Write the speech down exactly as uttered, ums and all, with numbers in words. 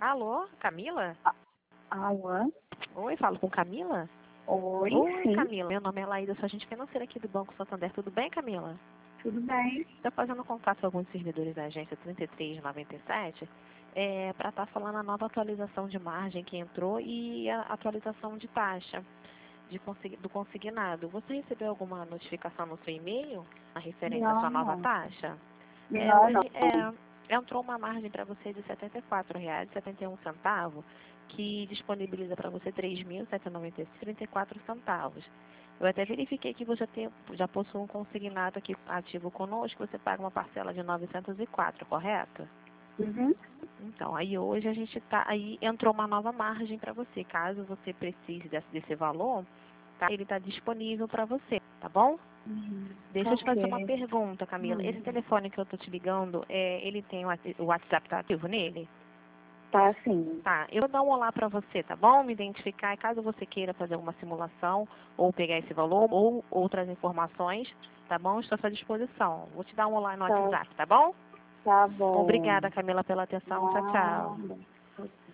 Alô, Camila? Alô? Oi, falo com Camila? Oi, Oi, sim. Camila. Meu nome é Laída, sou agente financeira aqui do Banco Santander. Tudo bem, Camila? Tudo bem? Estou fazendo contato com alguns servidores da agência trinta e três noventa e sete é, para estar falando a nova atualização de margem que entrou e a atualização de taxa de consig- do consignado. Você recebeu alguma notificação no seu e-mail a referente à Não, sua nova não. taxa? É, Não, não. hoje é, entrou uma margem para você de setenta e quatro reais e setenta e um centavos, que disponibiliza para você três mil setecentos e noventa e trinta e quatro centavos. Eu até verifiquei que você tem, já possui um consignado aqui ativo conosco, você paga uma parcela de novecentos e quatro, correto? Uhum. Então, aí hoje a gente tá, aí entrou uma nova margem para você. Caso você precise desse, desse valor, tá? Ele está disponível para você, tá bom? Uhum. Deixa eu te fazer uma Ok. pergunta, Camila. Hum. Esse telefone que eu tô te ligando, é, ele tem o Whats- o WhatsApp tá ativo nele? Tá sim. Tá, eu vou dar um olá para você, tá bom? Me identificar, e caso você queira fazer uma simulação, ou pegar esse valor, ou outras informações, tá bom? Estou à sua disposição. Vou te dar um olá no Tá, WhatsApp, tá bom? tá bom. Obrigada, Camila, pela atenção. Tchau, tchau. Nada.